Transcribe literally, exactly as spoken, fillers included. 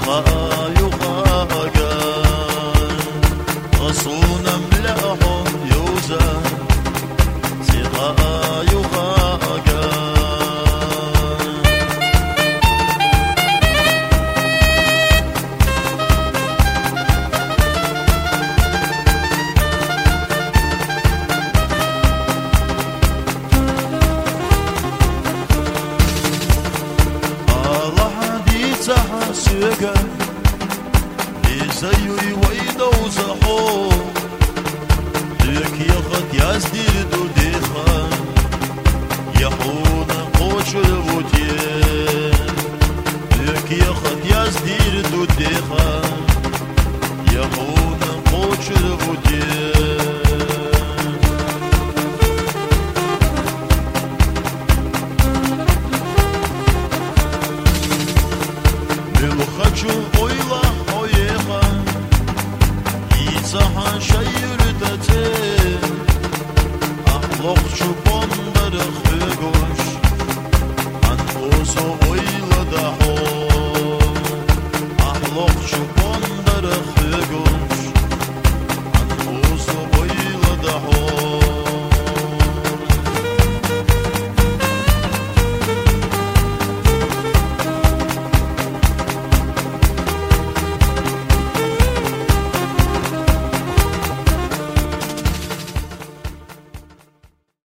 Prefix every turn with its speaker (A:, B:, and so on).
A: سيقا لسيري ويدا وزحو ديك يخد يزدير دو ديخا يحون قوش البوتين ديك يخد يزدير دو ديخا يحون قوش البوتين Хочу ойла ойема и цахан шайыр дате ахлоқчу